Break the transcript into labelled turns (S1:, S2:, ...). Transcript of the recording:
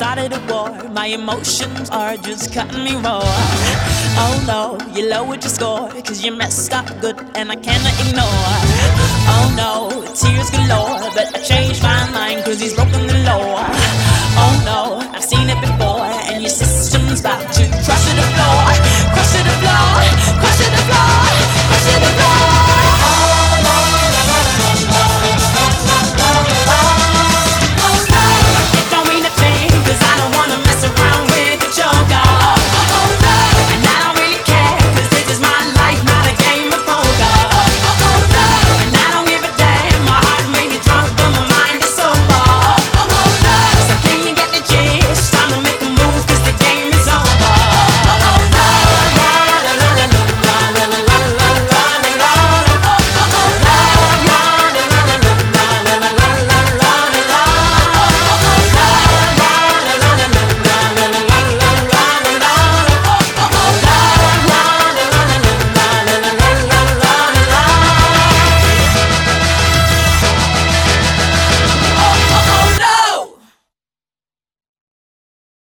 S1: started a war. My emotions are just cutting me raw. Oh no, you lowered your score, cause you messed up good and I cannot ignore. Oh no, tears galore, but I changed my mind cause he's broken the law.